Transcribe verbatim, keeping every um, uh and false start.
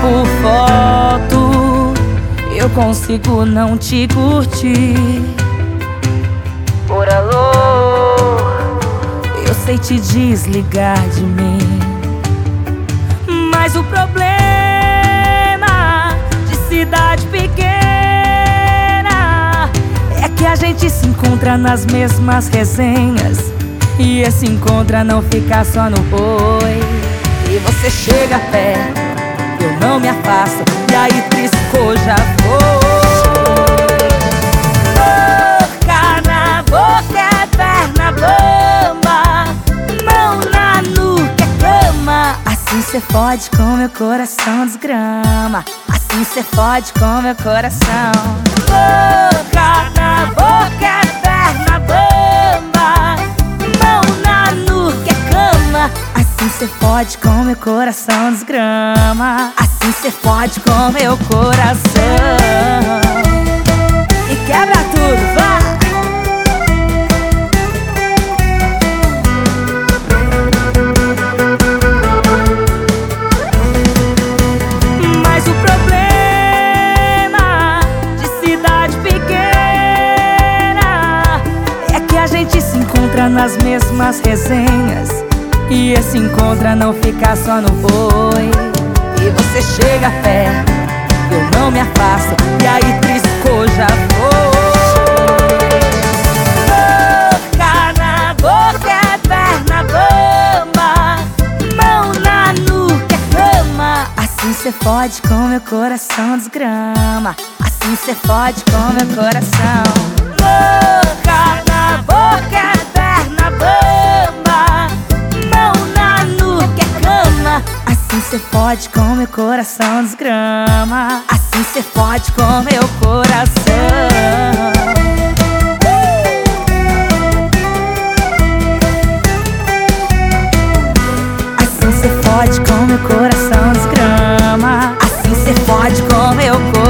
por foto, eu consigo não te curtir. Por alô, eu sei te desligar de mim. Mas o problema de cidade pequena é que a gente se encontra nas mesmas resenhas, e esse encontra não fica só no oi. E você chega perto, eu não me afasto, e aí triscou, já foi. Boca na boca é perna bamba, mão na nuca é cama. Assim cê fode com meu coração desgrama, assim cê fode com meu coração. Boca na boca é perna bamba, mão na nuca é cama. Assim cê fode com meu coração desgrama, assim cê fode com meu coração. E quebra tudo, vai! Mas o problema de cidade pequena é que a gente se encontra nas mesmas resenhas, e esse encontra não fica só no oi. E você chega perto, eu não me afasto, e aí triscou, já foi. Boca na boca é perna bamba, mão na nuca é cama. Assim cê fode com meu coração desgrama, assim cê fode com meu coração. Boca na boca é perna bamba, mão na nuca é cama. Assim cê fode com meu coração desgrama, assim cê fode com meu coração. Assim cê fode com meu coração desgrama, assim cê fode com meu coração.